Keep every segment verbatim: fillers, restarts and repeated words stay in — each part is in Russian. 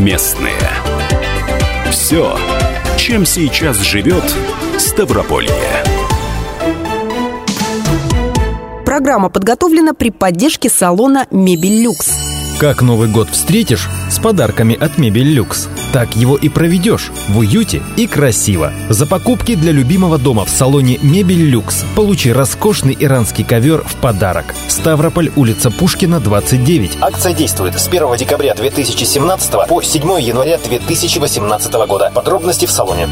Местные. Все, чем сейчас живет Ставрополье. Программа подготовлена при поддержке салона «Мебель Люкс». Как Новый год встретишь? С подарками от «Мебель Люкс». Так его и проведешь в уюте и красиво. За покупки для любимого дома в салоне «Мебель Люкс» получи роскошный иранский ковер в подарок. Ставрополь, улица Пушкина, двадцать девять. Акция действует с первого декабря две тысячи семнадцатого по седьмого января две тысячи восемнадцатого года. Подробности в салоне.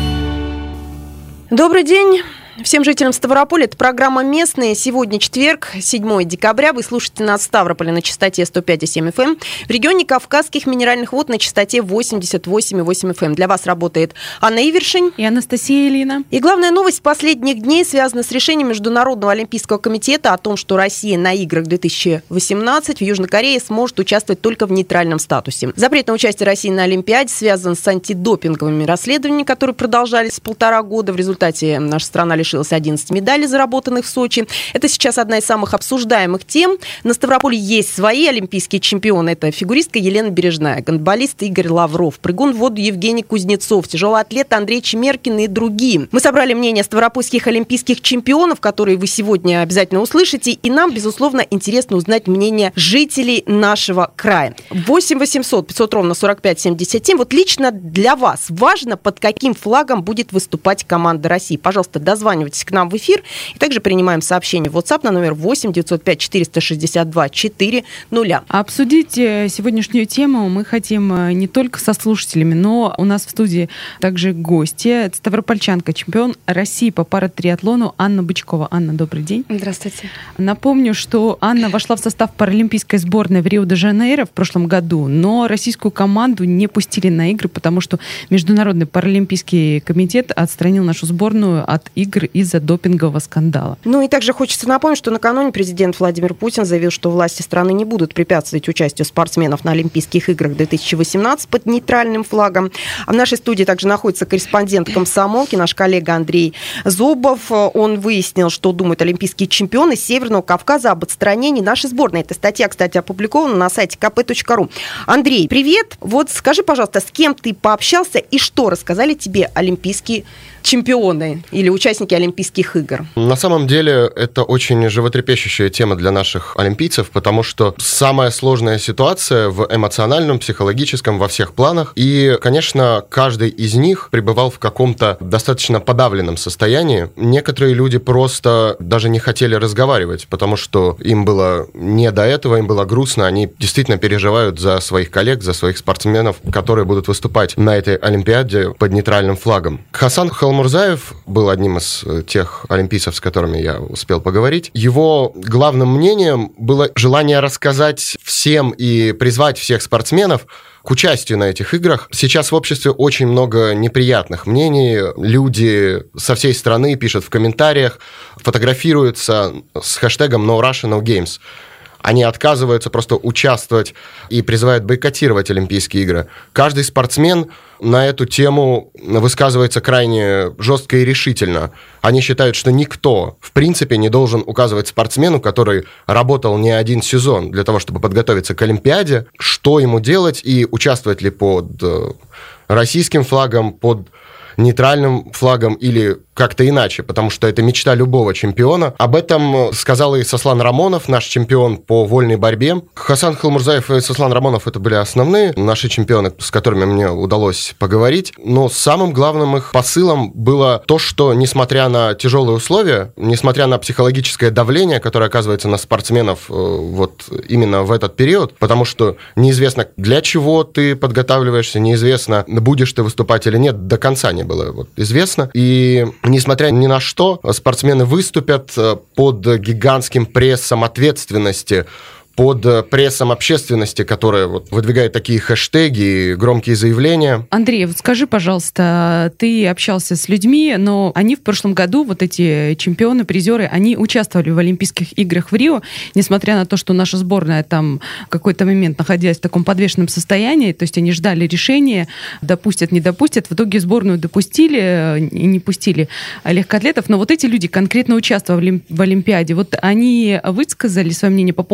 Добрый день всем жителям Ставрополя. Это программа «Местные». Сегодня четверг, седьмого декабря. Вы слушаете нас в Ставрополе на частоте сто пять и семь эф эм. В регионе Кавказских минеральных вод на частоте восемьдесят восемь и восемь эф эм. Для вас работает Анна Ивершин и Анастасия Ильина. И главная новость последних дней связана с решением Международного олимпийского комитета о том, что Россия на играх две тысячи восемнадцать в Южной Корее сможет участвовать только в нейтральном статусе. Запрет на участие России на Олимпиаде связан с антидопинговыми расследованиями, которые продолжались полтора года. В результате наша страна лишилась одиннадцати медалей, заработанных в Сочи. Это сейчас одна из самых обсуждаемых тем. На Ставрополе есть свои олимпийские чемпионы. Это фигуристка Елена Бережная, гандболист Игорь Лавров, прыгун в воду Евгений Кузнецов, тяжелый атлет Андрей Чемеркин и другие. Мы собрали мнение ставропольских олимпийских чемпионов, которые вы сегодня обязательно услышите. И нам, безусловно, интересно узнать мнение жителей нашего края. восемь восемьсот пятьсот ровно сорок пять семьдесят семь. Вот лично для вас важно, под каким флагом будет выступать команда России. Пожалуйста, дозванивайтесь к нам в эфир. И также принимаем сообщение в WhatsApp на номер восемь девятьсот пять четыреста шестьдесят два четыреста. Обсудить сегодняшнюю тему мы хотим не только со слушателями, но у нас в студии также гости. Ставропольчанка, чемпион России по паратриатлону Анна Бычкова. Анна, добрый день. Здравствуйте. Напомню, что Анна вошла в состав паралимпийской сборной в Рио-де-Жанейро в прошлом году, но российскую команду не пустили на игры, потому что Международный паралимпийский комитет отстранил нашу сборную от игр из-за допингового скандала. Ну и также хочется напомнить, что накануне президент Владимир Путин заявил, что власти страны не будут препятствовать участию спортсменов на Олимпийских играх две тысячи восемнадцать под нейтральным флагом. А в нашей студии также находится корреспондент «Комсомолки», наш коллега Андрей Зобов. Он выяснил, что думают олимпийские чемпионы Северного Кавказа об отстранении нашей сборной. Эта статья, кстати, опубликована на сайте ка пэ точка ру. Андрей, привет. Вот скажи, пожалуйста, с кем ты пообщался и что рассказали тебе олимпийские чемпионы или участники Олимпийских игр? На самом деле это очень животрепещущая тема для наших олимпийцев, потому что самая сложная ситуация в эмоциональном, психологическом, во всех планах. И, конечно, каждый из них пребывал в каком-то достаточно подавленном состоянии. Некоторые люди просто даже не хотели разговаривать, потому что им было не до этого, им было грустно. Они действительно переживают за своих коллег, за своих спортсменов, которые будут выступать на этой Олимпиаде под нейтральным флагом. Хасан Халмурзаев был одним из тех олимпийцев, с которыми я успел поговорить. Его главным мнением было желание рассказать всем и призвать всех спортсменов к участию на этих играх. Сейчас в обществе очень много неприятных мнений. Люди со всей страны пишут в комментариях, фотографируются с хэштегом No Russia, No Games. Они отказываются просто участвовать и призывают бойкотировать Олимпийские игры. Каждый спортсмен на эту тему высказывается крайне жестко и решительно. Они считают, что никто, в принципе, не должен указывать спортсмену, который работал не один сезон для того, чтобы подготовиться к Олимпиаде, что ему делать и участвовать ли под российским флагом, под нейтральным флагом или как-то иначе, потому что это мечта любого чемпиона. Об этом сказал и Сослан Рамонов, наш чемпион по вольной борьбе. Хасан Халмурзаев и Сослан Рамонов — это были основные наши чемпионы, с которыми мне удалось поговорить. Но самым главным их посылом было то, что, несмотря на тяжелые условия, несмотря на психологическое давление, которое оказывается на спортсменов вот именно в этот период, потому что неизвестно, для чего ты подготавливаешься, неизвестно, будешь ты выступать или нет, до конца не было вот известно. И несмотря ни на что, спортсмены выступят под гигантским прессом ответственности, под прессом общественности, которая вот выдвигает такие хэштеги и громкие заявления. Андрей, вот скажи, пожалуйста, ты общался с людьми, но они в прошлом году, вот эти чемпионы, призеры, они участвовали в Олимпийских играх в Рио, несмотря на то, что наша сборная там в какой-то момент находилась в таком подвешенном состоянии, то есть они ждали решения, допустят, не допустят. В итоге сборную допустили и не пустили легкоатлетов, но вот эти люди конкретно участвовали в Олимпиаде. Вот они высказали свое мнение по поводу того,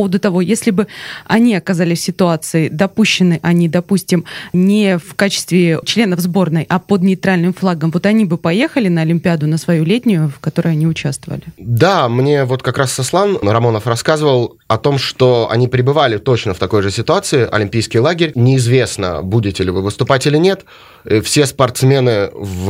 если бы они оказались в ситуации, допущены они, допустим, не в качестве членов сборной, а под нейтральным флагом, вот они бы поехали на Олимпиаду, на свою летнюю, в которой они участвовали? Да, мне вот как раз Сослан Рамонов рассказывал о том, что они пребывали точно в такой же ситуации, олимпийский лагерь. Неизвестно, будете ли вы выступать или нет. Все спортсмены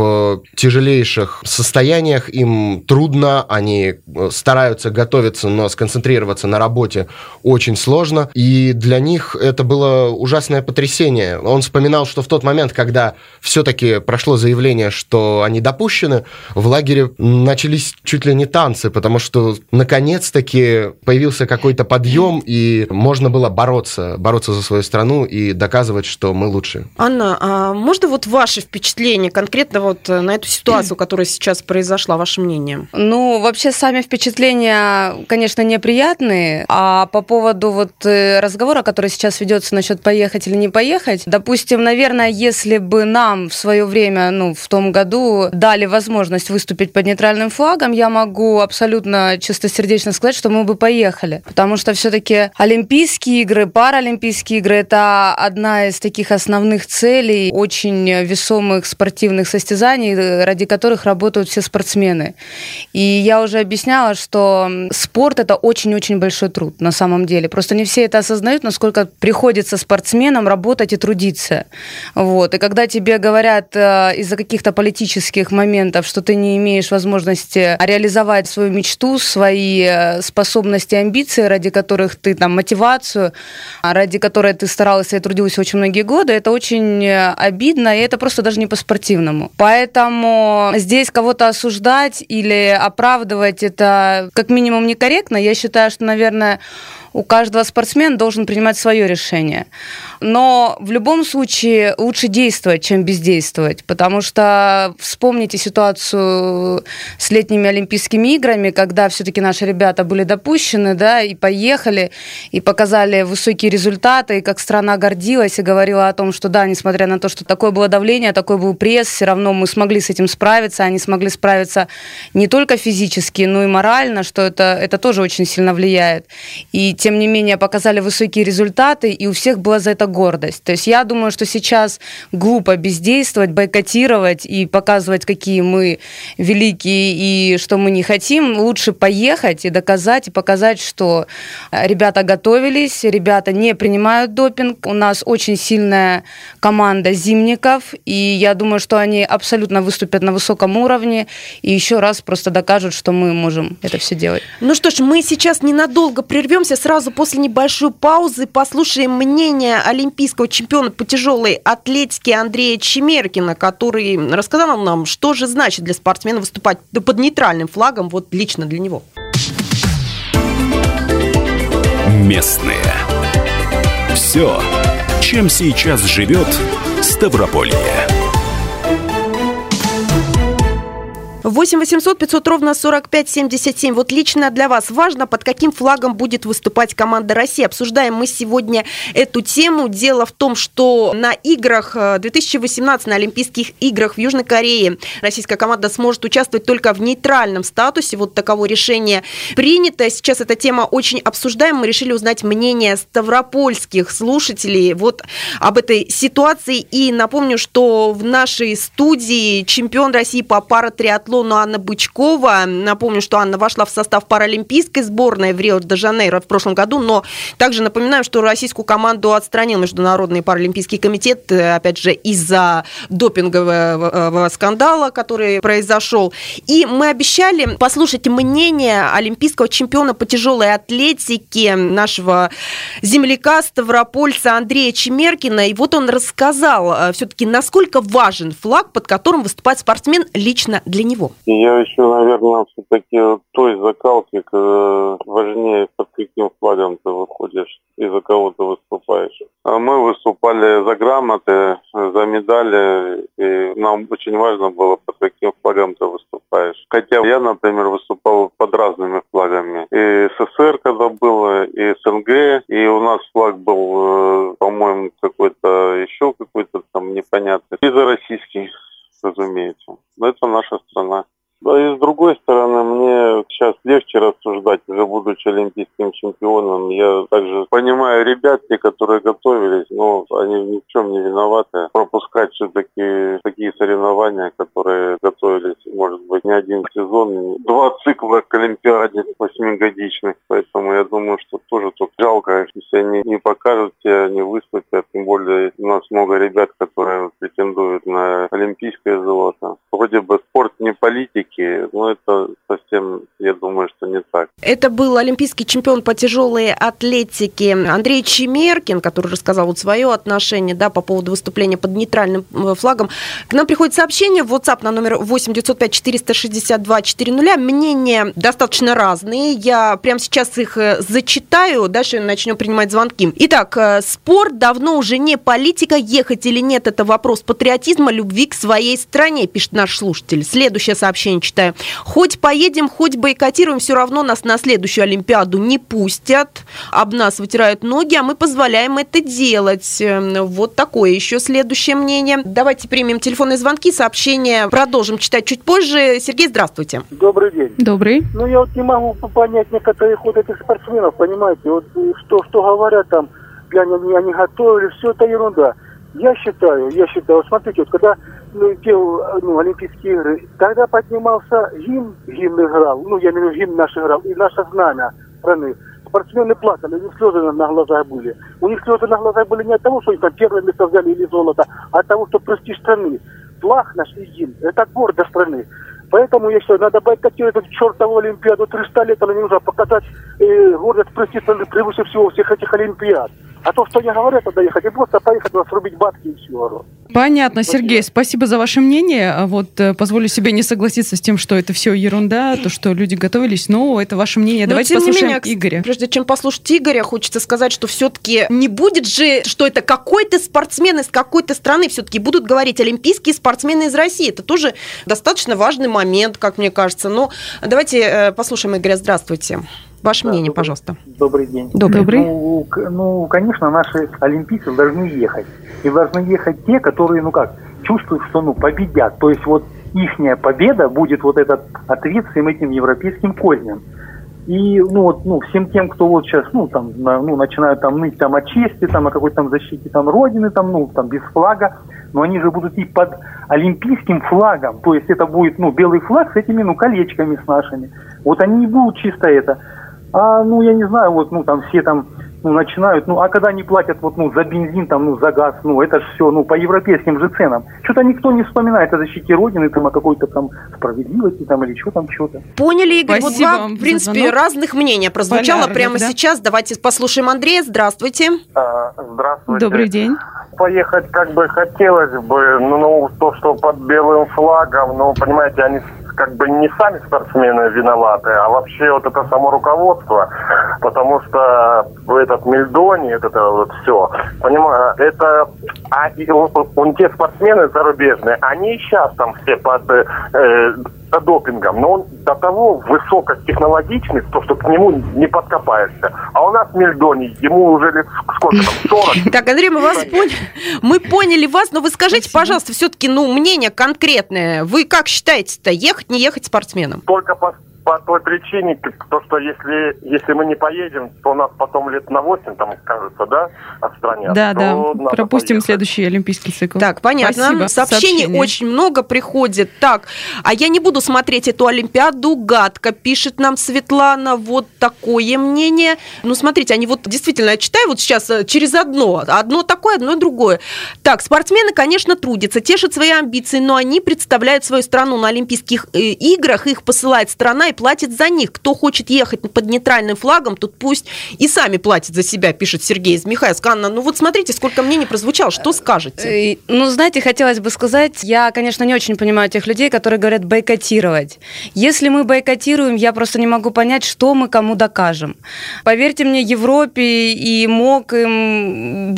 в тяжелейших состояниях, им трудно, они стараются готовиться, но сконцентрироваться на работе очень сложно. И для них это было ужасное потрясение. Он вспоминал, что в тот момент, когда все-таки прошло заявление, что они допущены, в лагере начались чуть ли не танцы, потому что наконец-таки появился какой-то подъем, и можно было бороться, бороться за свою страну и доказывать, что мы лучше. Анна, а можно вот ваши впечатления конкретно вот на эту ситуацию, которая сейчас произошла, ваше мнение? Ну, вообще сами впечатления, конечно, неприятные, а по поводу вот разговора, который сейчас ведется насчет поехать или не поехать, допустим, наверное, если бы нам в свое время, ну, в том году дали возможность выступить под нейтральным флагом, я могу абсолютно чистосердечно сказать, что мы бы поехали, потому что все-таки Олимпийские игры, Паралимпийские игры — это одна из таких основных целей, очень весомых спортивных состязаний, ради которых работают все спортсмены. И я уже объясняла, что спорт — это очень-очень большой труд на самом деле. Просто не все это осознают, насколько приходится спортсменам работать и трудиться. Вот. И когда тебе говорят э, из-за каких-то политических моментов, что ты не имеешь возможности реализовать свою мечту, свои способности, амбиции, ради которых ты там мотивацию, ради которой ты старалась и трудилась очень многие годы, это очень обидно, и это просто даже не по-спортивному. Поэтому здесь кого-то осуждать или оправдывать — это как минимум некорректно. Я считаю, что, наверное, у каждого спортсмена должен принимать свое решение. Но в любом случае лучше действовать, чем бездействовать, потому что вспомните ситуацию с летними Олимпийскими играми, когда все-таки наши ребята были допущены, да, и поехали, и показали высокие результаты, и как страна гордилась и говорила о том, что да, несмотря на то, что такое было давление, такой был пресс, все равно мы смогли с этим справиться, они смогли справиться не только физически, но и морально, что это, это тоже очень сильно влияет. И тем не менее показали высокие результаты, и у всех была за это гордость. То есть я думаю, что сейчас глупо бездействовать, бойкотировать и показывать, какие мы великие и что мы не хотим. Лучше поехать и доказать, и показать, что ребята готовились, ребята не принимают допинг. У нас очень сильная команда зимников, и я думаю, что они абсолютно выступят на высоком уровне и еще раз просто докажут, что мы можем это все делать. Ну что ж, мы сейчас ненадолго прервемся. Сразу после небольшой паузы послушаем мнение олимпийского чемпиона по тяжелой атлетике Андрея Чемеркина, который рассказал нам, что же значит для спортсмена выступать под нейтральным флагом, вот лично для него. Местные. Все, чем сейчас живет Ставрополье. восемь восемьсот пятьсот ровно сорок пять семьдесят семь. Вот лично для вас важно, под каким флагом будет выступать команда России. Обсуждаем мы сегодня эту тему. Дело в том, что на играх две тысячи восемнадцать, на Олимпийских играх в Южной Корее российская команда сможет участвовать только в нейтральном статусе. Вот таково решение принято. Сейчас эта тема очень обсуждаем. Мы решили узнать мнение ставропольских слушателей вот об этой ситуации. И напомню, что в нашей студии чемпион России по паратриатлону Анна Бычкова. Напомню, что Анна вошла в состав паралимпийской сборной в Рио-де-Жанейро в прошлом году, но также напоминаю, что российскую команду отстранил Международный паралимпийский комитет, опять же, из-за допингового скандала, который произошел. И мы обещали послушать мнение олимпийского чемпиона по тяжелой атлетике, нашего земляка, ставропольца Андрея Чемеркина. И вот он рассказал все-таки, насколько важен флаг, под которым выступает спортсмен лично для него. Я еще, наверное, все-таки той закалки важнее, под каким флагом ты выходишь и за кого ты выступаешь. А мы выступали за грамоты, за медали, и нам очень важно было, под каким флагом ты выступаешь. Хотя я, например, выступал под разными флагами. И СССР когда было, и СНГ, и у нас флаг был, по-моему, какой-то еще какой-то там непонятный. И за российский, разумеется. Но это наша страна. Да и с другой стороны, мне сейчас легче рассуждать, уже будучи олимпийским олимпийским чемпионом. Я также понимаю ребят, те, которые готовились, но они ни в чем не виноваты. Пропускать все-таки такие соревнования, которые готовились, может быть, не один сезон, два цикла к Олимпиаде восьмигодичных. Поэтому я думаю, что тоже тут жалко, если они не покажут себя, не выступят. Тем более у нас много ребят, которые претендуют на олимпийское золото. Вроде бы спорт не политики, но это совсем, я думаю, что не так. Это был олимпийский чемпион по тяжелой атлетике Андрей Чемеркин, который рассказал вот свое отношение, да, по поводу выступления под нейтральным флагом. К нам приходит сообщение в WhatsApp на номер восемь девятьсот пять четыреста шестьдесят два четыреста. Мнения достаточно разные. Я прямо сейчас их зачитаю, дальше начнем принимать звонки. Итак, спорт давно уже не политика. Ехать или нет – это вопрос патриотизма, любви к своей стране, пишет наш слушатель. Следующее сообщение читаю. Хоть поедем, хоть бойкотируем, все равно нас на следующую Олимпиаду не пустят. Об нас вытирают ноги, а мы позволяем это делать. Вот такое еще следующее мнение. Давайте примем телефонные звонки, сообщения продолжим читать чуть позже. Сергей, здравствуйте. Добрый день. Добрый. Ну, я вот не могу понять некоторые ход этих спортсменов, понимаете, вот что, что говорят там, они, они готовили, все это ерунда. Я считаю, я считаю, вот смотрите, вот когда ну, те, ну, Олимпийские игры, тогда поднимался гимн, гимн играл, ну, я имею в виду, гимн наш играл, и наше знамя страны. Спортсмены плакали, у них слезы на глазах были. У них слезы на глазах были не от того, что они там первое место взяли или золото, а от того, что престиж страны. Флаг наш и гимн, это гордость страны. Поэтому, я считаю, надо бойкотировать эту чертову Олимпиаду. триста лет она не нужно показать э, гордость престиж страны превыше всего всех этих Олимпиад. А то, что они говорят, надо ехать, и просто поехать, срубить бабки и все. Понятно, Сергей, спасибо за ваше мнение. Вот позволю себе не согласиться с тем, что это все ерунда, то, что люди готовились, но это ваше мнение. Но давайте послушаем менее, Игоря. Прежде чем послушать Игоря, хочется сказать, что все-таки не будет же, что это какой-то спортсмен из какой-то страны, все-таки будут говорить олимпийские спортсмены из России. Это тоже достаточно важный момент, как мне кажется. Но давайте послушаем Игоря. Здравствуйте. Ваше да, мнение, добрый, пожалуйста. Добрый день. Добрый. Ну, ну, конечно, наши олимпийцы должны ехать. И должны ехать те, которые, ну как, чувствуют, что, ну, победят. То есть вот ихняя победа будет вот этот ответ всем этим европейским козням. И, ну, вот, ну, всем тем, кто вот сейчас, ну, там, на, ну, начинают там ныть там о чести, там, о какой-то там защите там Родины, там, ну, там, без флага, но они же будут идти под олимпийским флагом. То есть это будет, ну, белый флаг с этими, ну, колечками с нашими. Вот они не будут чисто это. А, ну, я не знаю, вот, ну, там все там, ну, начинают, ну, а когда они платят, вот, ну, за бензин, там, ну, за газ, ну, это же все, ну, по европейским же ценам. Что-то никто не вспоминает о защите Родины, там, о какой-то там справедливости, там, или что там, что-то. Поняли, Игорь, Спасибо вот два, в принципе, звонок. Разных мнения прозвучало Полярных, прямо да? сейчас. Давайте послушаем Андрея. Здравствуйте. А, здравствуйте. Добрый день. Поехать как бы хотелось бы, ну, то, что под белым флагом, ну, понимаете, они как бы не сами спортсмены виноваты, а вообще вот это само руководство, потому что этот Мельдони, это вот все, понимаю, это, а и, он, он, те спортсмены зарубежные, они сейчас там все под э, допингом, но он до того высокотехнологичный, то, что к нему не подкопаешься. А у нас Мельдони, ему уже лет сколько там, сорок. Так, Андрей, мы вас поняли. Мы поняли вас, но вы скажите, пожалуйста, все-таки, ну, мнение конкретное. Вы как считаете-то, ехать, не ехать спортсменам? Только по, по той причине, то, что если, если мы не поедем, то у нас потом лет на восемь, там, кажется, да, отстранят. Да, да, пропустим поехать. Следующий олимпийский цикл. Так, понятно. Спасибо. Сообщений Сообщение. Очень много приходит. Так, а я не буду смотреть эту Олимпиаду, гадко, пишет нам Светлана. Вот такое мнение. Ну, смотрите, они вот действительно, я читаю вот сейчас через одно. Одно такое, одно другое. Так, спортсмены, конечно, трудятся, тешат свои амбиции, но они представляют свою страну на Олимпийских играх, их посылает страна и платит за них. Кто хочет ехать под нейтральным флагом, тут пусть и сами платят за себя, пишет Сергей из Михайловска. Анна, ну вот смотрите, сколько мнений прозвучало. Что скажете? Ну, знаете, хотелось бы сказать, я, конечно, не очень понимаю тех людей, которые говорят бойкотировать. Если мы бойкотируем, я просто не могу понять, что мы кому докажем. Поверьте мне, Европе и МОК им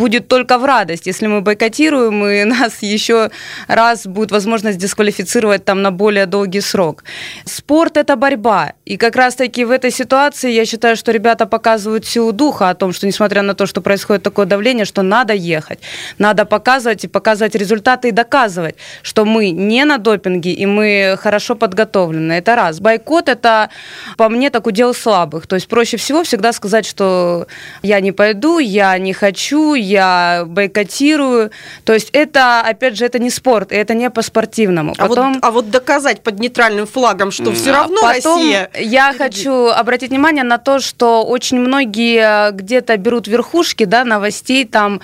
будет только в радость. Если мы бойкотируем, и нас еще раз будет возможность дисквалифицировать там на более долгий срок. Спорт – это борьба. И как раз-таки в этой ситуации я считаю, что ребята показывают силу духа о том, что несмотря на то, что происходит такое давление, что надо ехать, надо показывать и показывать результаты и доказывать, что мы не на допинге и мы хорошо подготовлены. Это раз. Бойкот – это, по мне, так удел слабых. То есть проще всего всегда сказать, что я не пойду, я не хочу, я бойкотирую. То есть это, опять же, это не спорт, и это не по-спортивному. А, Потом... вот, а вот доказать под нейтральным флагом, что mm. все равно Потом Россия... я хочу обратить внимание на то, что очень многие где-то берут верхушки, да, новостей там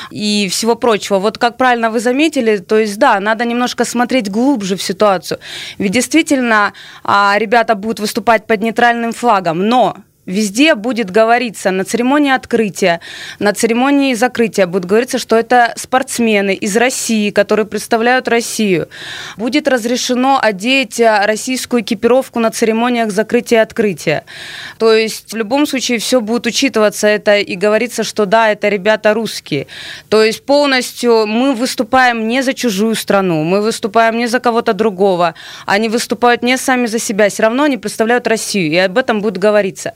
и всего прочего. Вот как правильно вы заметили, то есть да, надо немножко смотреть глубже в ситуацию. Ведь действительно ребята будут выступать под нейтральным флагом, но... Везде будет говориться на церемонии открытия, на церемонии закрытия будет говориться, что это спортсмены из России, которые представляют Россию. Будет разрешено одеть российскую экипировку на церемониях закрытия и открытия. То есть в любом случае все будет учитываться это и говорится, что да, это ребята русские. То есть полностью мы выступаем не за чужую страну, мы выступаем не за кого-то другого. Они выступают не сами за себя, все равно они представляют Россию, и об этом будет говориться.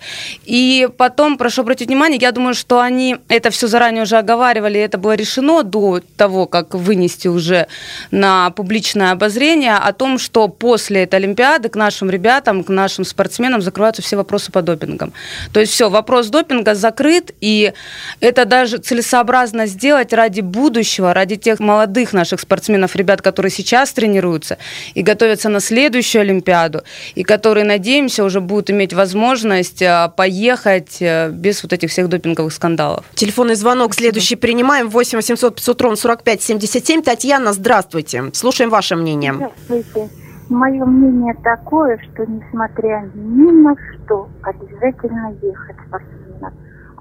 И потом, прошу обратить внимание, я думаю, что они это все заранее уже оговаривали, это было решено до того, как вынести уже на публичное обозрение о том, что после этой Олимпиады к нашим ребятам, к нашим спортсменам закрываются все вопросы по допингам. То есть все, вопрос допинга закрыт, и это даже целесообразно сделать ради будущего, ради тех молодых наших спортсменов, ребят, которые сейчас тренируются и готовятся на следующую Олимпиаду, и которые, надеемся, уже будут иметь возможность поехать без вот этих всех допинговых скандалов. Телефонный звонок следующий принимаем. восемь восемьсот пятьсот ровно сорок пять семьдесят семь. Татьяна, здравствуйте. Слушаем ваше мнение. Здравствуйте. Мое мнение такое, что несмотря ни на что, обязательно ехать спортсменам.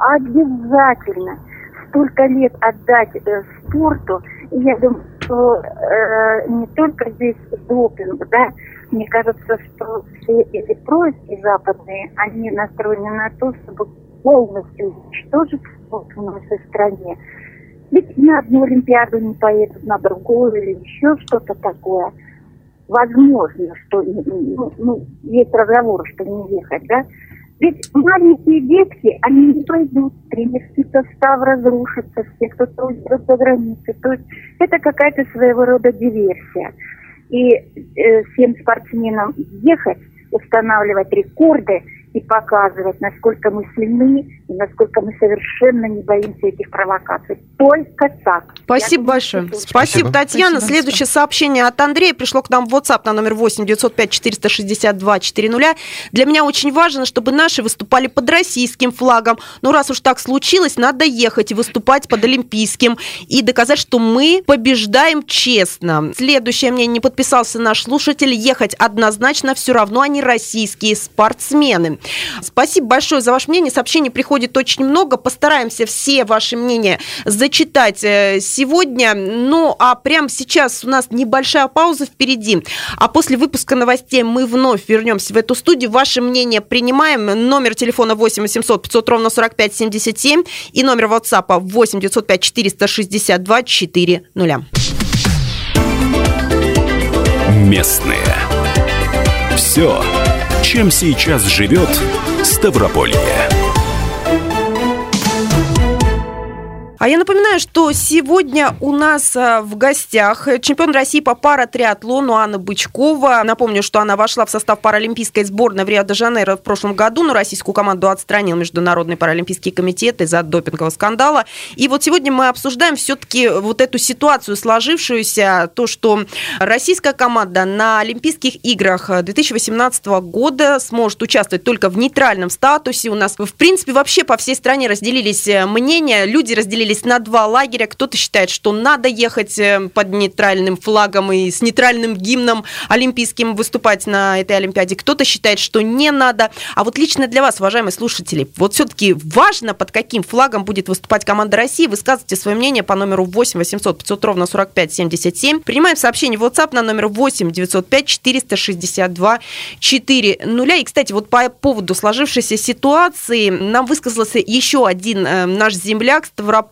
Обязательно. Столько лет отдать э, спорту. И я думаю, что э, не только здесь допинг, да. Мне кажется, что все эти происки западные, они настроены на то, чтобы полностью уничтожить спорт в нашей стране. Ведь на одну Олимпиаду не поедут, на другую или еще что-то такое. Возможно, что ну, ну, есть разговор, что не ехать, да? Ведь маленькие детки, они не пойдут, тренерский состав разрушится, все, кто трудится за границей. То есть это какая-то своего рода диверсия. И э, всем спортсменам ехать, устанавливать рекорды и показывать, насколько мы сильны и насколько мы совершенно не боимся этих провокаций. Только так. Спасибо большое. Спасибо, Спасибо, Татьяна. Спасибо. Следующее сообщение от Андрея пришло к нам в WhatsApp на номер восемь девятьсот пять четыреста шестьдесят два четыреста. Для меня очень важно, чтобы наши выступали под российским флагом. Но раз уж так случилось, надо ехать и выступать под олимпийским и доказать, что мы побеждаем честно. Следующее мнение, не подписался наш слушатель. Ехать однозначно, все равно они российские спортсмены. Спасибо большое за ваше мнение. Сообщений приходит очень много. Постараемся все ваши мнения зачитать сегодня. Ну, а прямо сейчас у нас небольшая пауза впереди. А после выпуска новостей мы вновь вернемся в эту студию. Ваше мнение принимаем. Номер телефона восемь восемьсот пятьсот ровно сорок пять семьдесят семь и номер WhatsApp восемь девятьсот пять четыреста шестьдесят два четыреста. Местные. Все, чем сейчас живет Ставрополье. А я напоминаю, что сегодня у нас в гостях чемпион России по паратриатлону Анна Бычкова. Напомню, что она вошла в состав паралимпийской сборной в Рио-де-Жанейро в прошлом году, но российскую команду отстранил Международный паралимпийский комитет из-за допингового скандала. И вот сегодня мы обсуждаем все-таки вот эту ситуацию сложившуюся, то, что российская команда на Олимпийских играх две тысячи восемнадцатого года сможет участвовать только в нейтральном статусе. У нас, в принципе, вообще по всей стране разделились мнения, люди разделились на два лагеря. Кто-то считает, что надо ехать под нейтральным флагом и с нейтральным гимном олимпийским выступать на этой Олимпиаде. Кто-то считает, что не надо. А вот лично для вас, уважаемые слушатели, вот все-таки важно, под каким флагом будет выступать команда России. Высказывайте свое мнение по номеру восемь восемьсот пятьсот ровно сорок пять семьдесят семь. Принимаем сообщение в WhatsApp на номер восемь девятьсот пять четыреста шестьдесят два четыреста. И, кстати, вот по поводу сложившейся ситуации нам высказался еще один э, наш земляк Ставрополь.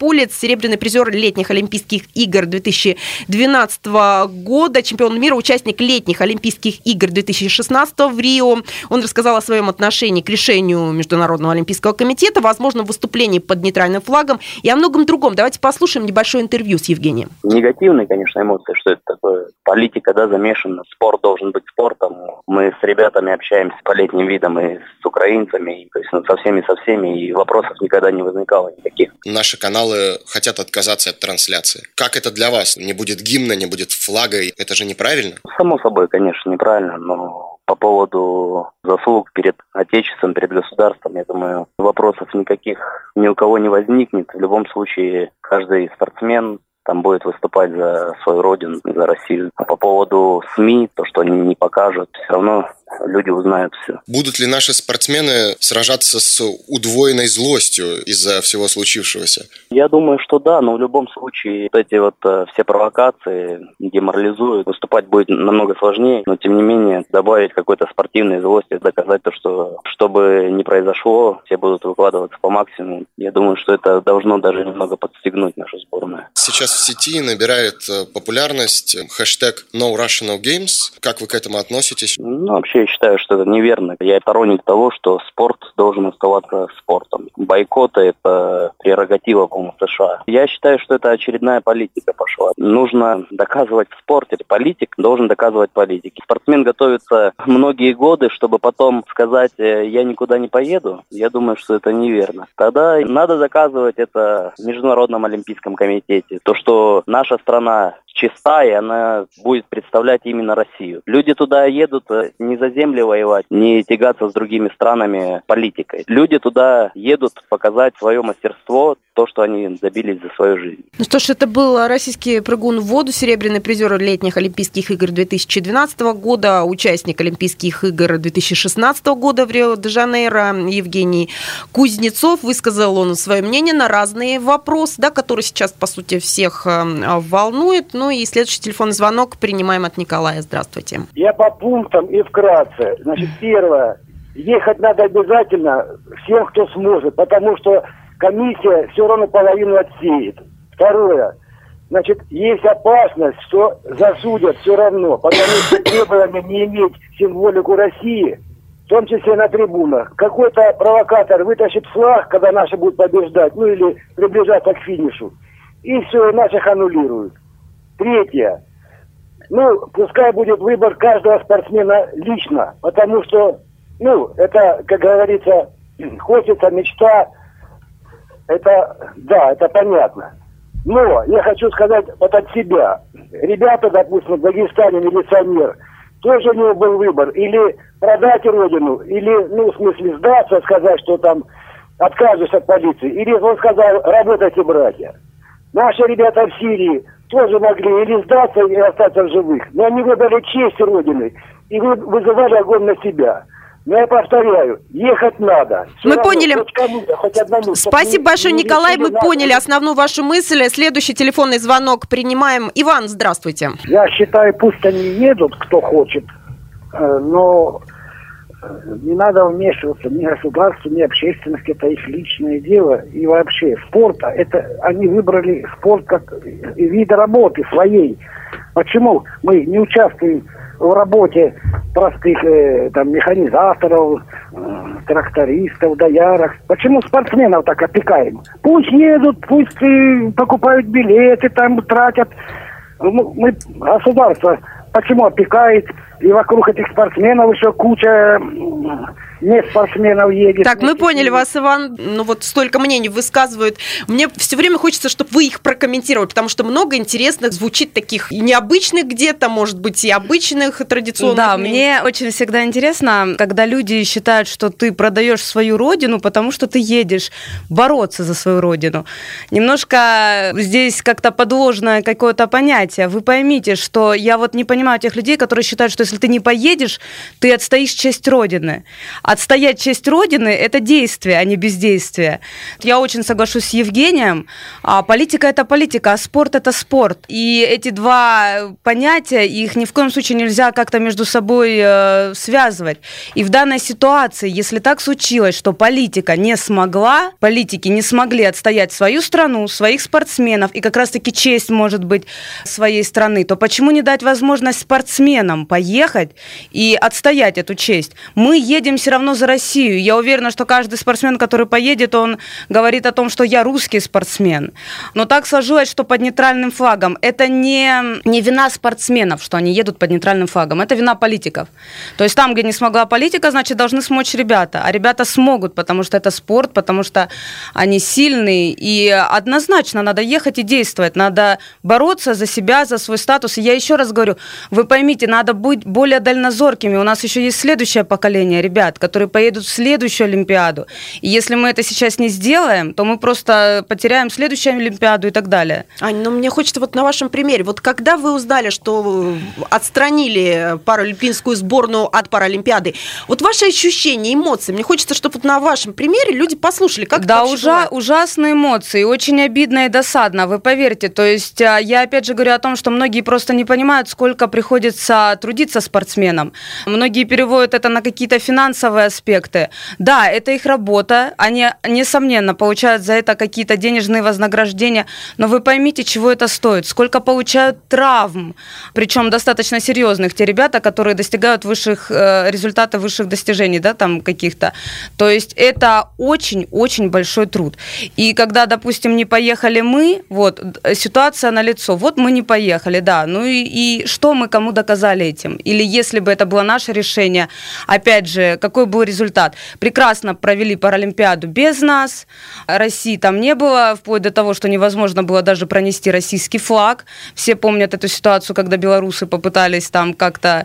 Ставрополец, серебряный призер летних Олимпийских игр две тысячи двенадцатого года, чемпион мира, участник летних Олимпийских игр две тысячи шестнадцатого в Рио. Он рассказал о своем отношении к решению Международного олимпийского комитета, возможно, выступлении под нейтральным флагом и о многом другом. Давайте послушаем небольшое интервью с Евгением. Негативные, конечно, эмоции, что это такое. Политика, да, замешана. Спорт должен быть спортом. Мы с ребятами общаемся по летним видам и с украинцами, и, то есть, ну, со всеми, со всеми, и вопросов никогда не возникало никаких. Наши каналы хотят отказаться от трансляции. Как это для вас? Не будет гимна, не будет флага, это же неправильно? Само собой, конечно, неправильно, но по поводу заслуг перед Отечеством, перед государством, я думаю, вопросов никаких ни у кого не возникнет. В любом случае, каждый спортсмен там будет выступать за свою родину, за Россию. А по поводу СМИ, то, что они не покажут, все равно люди узнают все. Будут ли наши спортсмены сражаться с удвоенной злостью из-за всего случившегося? Я думаю, что да, но в любом случае вот эти вот э, все провокации деморализуют. Выступать будет намного сложнее, но тем не менее добавить какой-то спортивной злости, доказать то, что что бы ни произошло, все будут выкладываться по максимуму. Я думаю, что это должно даже немного подстегнуть нашу сборную. Сейчас в сети набирает популярность хэштег No Russia No Games. Как вы к этому относитесь? Ну, вообще я считаю, что это неверно. Я сторонник того, что спорт должен оставаться спортом. Бойкоты – это прерогатива, по-моему, США. Я считаю, что это очередная политика пошла. Нужно доказывать в спорте. Политик должен доказывать политике. Спортсмен готовится многие годы, чтобы потом сказать, я никуда не поеду. Я думаю, что это неверно. Тогда надо доказывать это в Международном олимпийском комитете. То, что наша страна чиста, и она будет представлять именно Россию. Люди туда едут не за земли воевать, не тягаться с другими странами политикой. Люди туда едут показать свое мастерство, то, что они добились за свою жизнь. Ну что ж, это был российский прыгун в воду, серебряный призер летних Олимпийских игр две тысячи двенадцатого года, участник Олимпийских игр две тысячи шестнадцатого года в Рио-де-Жанейро Евгений Кузнецов. Высказал он свое мнение на разные вопросы, да, которые сейчас, по сути, всех волнует. Ну и следующий телефонный звонок принимаем от Николая. Здравствуйте. Я по пунктам и вкратце. Значит, первое. Ехать надо обязательно всем, кто сможет, потому что комиссия все равно половину отсеет. Второе. Значит, есть опасность, что засудят все равно, потому что требование не иметь символику России, в том числе на трибунах. Какой-то провокатор вытащит флаг, когда наши будут побеждать, ну или приближаться к финишу, и все, наших аннулируют. Третье. Ну, пускай будет выбор каждого спортсмена лично, потому что, ну, это, как говорится, хочется, мечта, это, да, это понятно. Но я хочу сказать вот от себя. Ребята, допустим, в Дагестане милиционер, тоже у него был выбор. Или продать родину, или, ну, в смысле, сдаться, сказать, что там откажусь от полиции. Или он сказал, работайте, братья. Наши ребята в Сирии тоже могли или сдаться, или остаться в живых. Но они выбрали честь родины и вызывали огонь на себя. Но я повторяю, ехать надо. Все мы равно, поняли. Хоть кому-то, хоть одному, Спасибо большое, не, Николай. Мы поняли надо. Основную вашу мысль. Следующий телефонный звонок принимаем. Иван, здравствуйте. Я считаю, пусть они едут, кто хочет, но не надо вмешиваться ни государству, ни общественности. Это их личное дело. И вообще спорта, это они выбрали спорт как вид работы своей. Почему мы не участвуем в работе простых э, там механизаторов, э, трактористов, доярок? Почему спортсменов так опекаем? Пусть едут, пусть э, покупают билеты, там тратят. Мы, мы, государство почему опекает? И вокруг этих спортсменов еще куча не спортсменов едет. Так, мы поняли вас, Иван. Ну вот столько мнений высказывают. Мне все время хочется, чтобы вы их прокомментировали, потому что много интересных звучит таких необычных где-то, может быть, и обычных традиционных. Да, мнений. мне очень всегда интересно, когда люди считают, что ты продаешь свою родину, потому что ты едешь бороться за свою родину. Немножко здесь как-то подложное какое-то понятие. Вы поймите, что я вот не понимаю тех людей, которые считают, что если ты не поедешь, ты отстоишь честь Родины. Отстоять честь Родины – это действие, а не бездействие. Я очень соглашусь с Евгением. Политика – это политика, а спорт – это спорт. И эти два понятия, их ни в коем случае нельзя как-то между собой э, связывать. И в данной ситуации, если так случилось, что политика не смогла, политики не смогли отстоять свою страну, своих спортсменов, и как раз-таки честь, может быть, своей страны, то почему не дать возможность спортсменам поехать и отстоять эту честь? Мы едем все равно за Россию. Я уверена, что каждый спортсмен, который поедет, он говорит о том, что я русский спортсмен. Но так сложилось, что под нейтральным флагом. Это не, не вина спортсменов, что они едут под нейтральным флагом. Это вина политиков. То есть там, где не смогла политика, значит, должны смочь ребята. А ребята смогут, потому что это спорт, потому что они сильные. И однозначно надо ехать и действовать. Надо бороться за себя, за свой статус. И я еще раз говорю, вы поймите, надо быть более дальнозоркими. У нас еще есть следующее поколение ребят, которые поедут в следующую Олимпиаду. И если мы это сейчас не сделаем, то мы просто потеряем следующую Олимпиаду и так далее. Аня, ну мне хочется вот на вашем примере. Вот когда вы узнали, что отстранили паралимпийскую сборную от Паралимпиады, вот ваши ощущения, эмоции, мне хочется, чтобы вот на вашем примере люди послушали, как да, это ужа- ужасные эмоции, очень обидно и досадно, вы поверьте. То есть я опять же говорю о том, что многие просто не понимают, сколько приходится трудиться спортсменам. Многие переводят это на какие-то финансовые аспекты. Да, это их работа, они, несомненно, получают за это какие-то денежные вознаграждения, но вы поймите, чего это стоит, сколько получают травм, причем достаточно серьезных, те ребята, которые достигают высших э, результатов, высших достижений, да, там каких-то. То есть это очень-очень большой труд. И когда, допустим, не поехали мы, вот, ситуация налицо, вот мы не поехали, да, ну и, и что мы кому доказали этим? Или если бы это было наше решение, опять же, какой был результат? Прекрасно провели Паралимпиаду без нас, России там не было, вплоть до того, что невозможно было даже пронести российский флаг. Все помнят эту ситуацию, когда белорусы попытались там как-то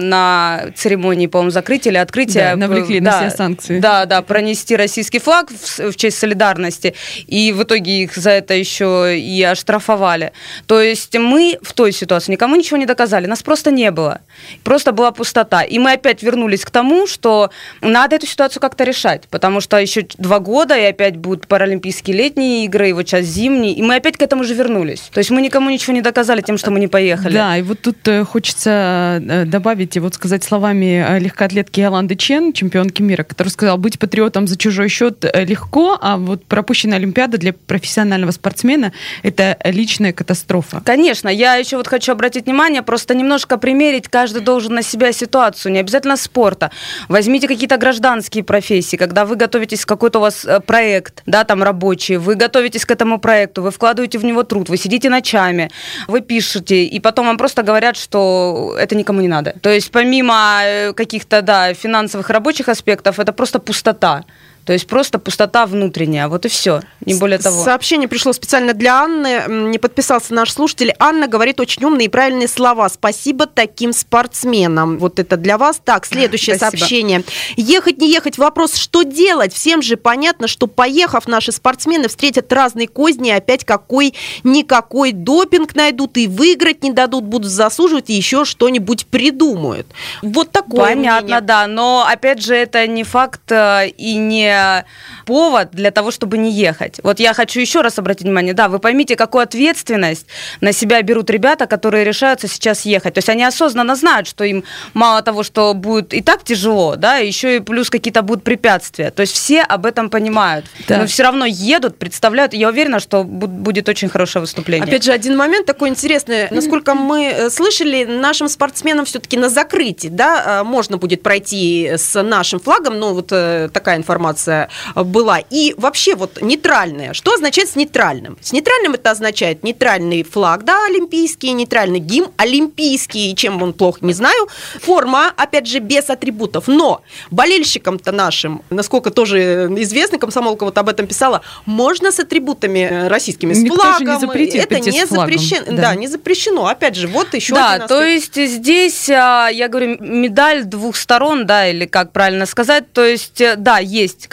на церемонии, по-моему, закрытия или открытия... Да, навлекли да, на себя санкции. Да, да, пронести российский флаг в, в честь солидарности, и в итоге их за это еще и оштрафовали. То есть мы в той ситуации никому ничего не доказали, нас просто не было. Просто была пустота. И мы опять вернулись к тому, что надо эту ситуацию как-то решать, потому что еще два года, и опять будут паралимпийские летние игры, и вот сейчас зимние, и мы опять к этому же вернулись. То есть мы никому ничего не доказали тем, что мы не поехали. Да, и вот тут хочется добавить и вот сказать словами легкоатлетки Йоланды Чен, чемпионки мира, которая сказала, быть патриотом за чужой счет легко, а вот пропущенная Олимпиада для профессионального спортсмена – это личная катастрофа. Конечно, я еще вот хочу обратить внимание, просто немножко примерить, каждый должен на себя ситуацию, не обязательно спорта. Возьмите какие-то гражданские профессии, когда вы готовитесь, какой-то у вас проект, да, там рабочий, вы готовитесь к этому проекту, вы вкладываете в него труд, вы сидите ночами, вы пишете, и потом вам просто говорят, что это никому не надо. То есть помимо каких-то, да, финансовых рабочих аспектов, это просто пустота. То есть просто пустота внутренняя, вот и все, не более того. Сообщение пришло специально для Анны, не подписался наш слушатель. Анна говорит очень умные и правильные слова. Спасибо таким спортсменам. Вот это для вас. Так, следующее Спасибо. Сообщение. Ехать, не ехать, вопрос, что делать? Всем же понятно, что поехав, наши спортсмены встретят разные козни, опять какой-никакой допинг найдут и выиграть не дадут, будут засуживать и еще что-нибудь придумают. Вот такое Понятно, мнение. Да, но опять же это не факт и не повод для того, чтобы не ехать. Вот я хочу еще раз обратить внимание, да, вы поймите, какую ответственность на себя берут ребята, которые решаются сейчас ехать. То есть они осознанно знают, что им мало того, что будет и так тяжело, да, еще и плюс какие-то будут препятствия. То есть все об этом понимают. Да. Но все равно едут, представляют. Я уверена, что будет очень хорошее выступление. Опять же, один момент такой интересный. Насколько мы слышали, нашим спортсменам все-таки на закрытии, да, можно будет пройти с нашим флагом, ну, вот такая информация была. И вообще вот нейтральная. Что означает с нейтральным? С нейтральным это означает нейтральный флаг, да, олимпийский, нейтральный гимн, олимпийский, чем он плохо, не знаю. Форма, опять же, без атрибутов. Но болельщикам-то нашим, насколько тоже известно, комсомолка вот об этом писала, можно с атрибутами российскими, с Никто флагом. Не запретит это не запрещено. Да. да, не запрещено. Опять же, вот еще да, один то есть здесь, я говорю, медаль двух сторон, да, или как правильно сказать, то есть, да, есть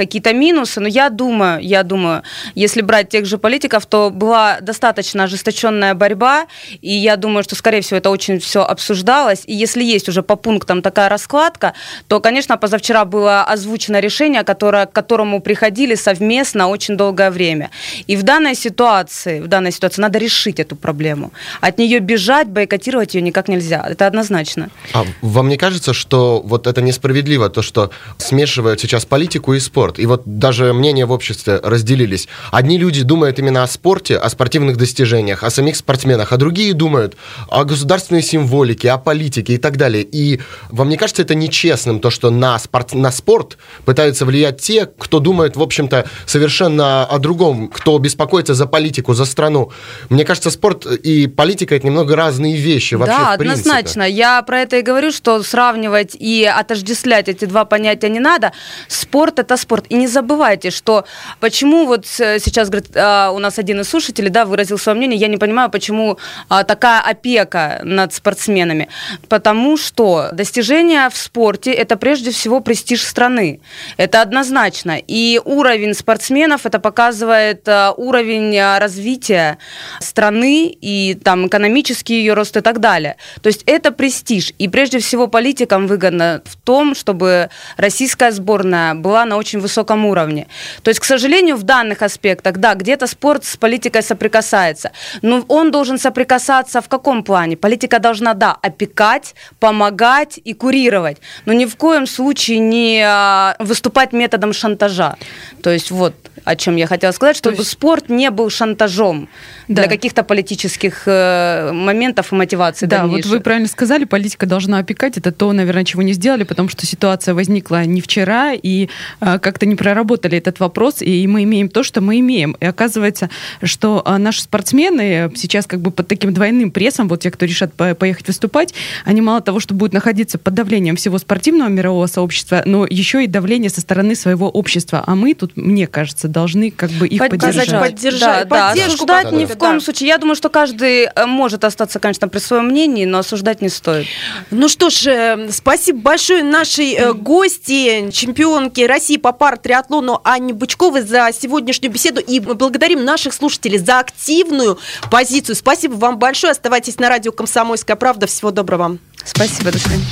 какие-то минусы, но я думаю, я думаю, если брать тех же политиков, то была достаточно ожесточенная борьба, и я думаю, что, скорее всего, это очень все обсуждалось, и если есть уже по пунктам такая раскладка, то, конечно, позавчера было озвучено решение, которое, к которому приходили совместно очень долгое время. И в данной ситуации, в данной ситуации надо решить эту проблему. От нее бежать, бойкотировать ее никак нельзя. Это однозначно. А вам не кажется, что вот это несправедливо, то, что смешивают сейчас политику и спорт? И вот даже мнения в обществе разделились. Одни люди думают именно о спорте, о спортивных достижениях, о самих спортсменах, а другие думают о государственной символике, о политике и так далее. И вам не кажется это нечестным, то, что на спорт, на спорт пытаются влиять те, кто думает, в общем-то, совершенно о другом, кто беспокоится за политику, за страну? Мне кажется, спорт и политика — это немного разные вещи вообще, да, в принципе. однозначно. Я про это и говорю, что сравнивать и отождествлять эти два понятия не надо. Спорт — это спорт. И не забывайте, что почему вот сейчас, говорит, у нас один из слушателей, да, выразил свое мнение, я не понимаю, почему такая опека над спортсменами. Потому что достижения в спорте — это прежде всего престиж страны. Это однозначно. И уровень спортсменов — это показывает уровень развития страны и там экономический ее рост и так далее. То есть это престиж. И прежде всего политикам выгодно в том, чтобы российская сборная была на очень высоком уровне. То есть, к сожалению, в данных аспектах, да, где-то спорт с политикой соприкасается. Но он должен соприкасаться в каком плане? Политика должна, да, опекать, помогать и курировать. Но ни в коем случае не выступать методом шантажа. То есть вот о чем я хотела сказать, чтобы есть... спорт не был шантажом да. для каких-то политических э, моментов и мотиваций да, дальнейших. Вот вы правильно сказали, политика должна опекать. Это то, наверное, чего не сделали, потому что ситуация возникла не вчера, и э, как-то не проработали этот вопрос, и мы имеем то, что мы имеем. И оказывается, что э, наши спортсмены сейчас как бы под таким двойным прессом, вот те, кто решат по- поехать выступать, они мало того, что будут находиться под давлением всего спортивного мирового сообщества, но еще и давление со стороны своего общества. А мы тут, мне кажется, должны как бы их поддержать. Поддержать, да, да. Осуждать ни в коем случае. Я думаю, что каждый может остаться, конечно, при своем мнении, но осуждать не стоит. Ну что ж, спасибо большое нашей гости, чемпионке России по пара-триатлону Анне Бычковой за сегодняшнюю беседу. И мы благодарим наших слушателей за активную позицию. Спасибо вам большое. Оставайтесь на радио «Комсомольская правда». Всего доброго вам. Спасибо, до свидания.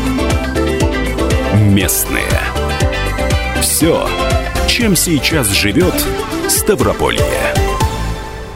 Местные. Все, чем сейчас живет Ставрополье.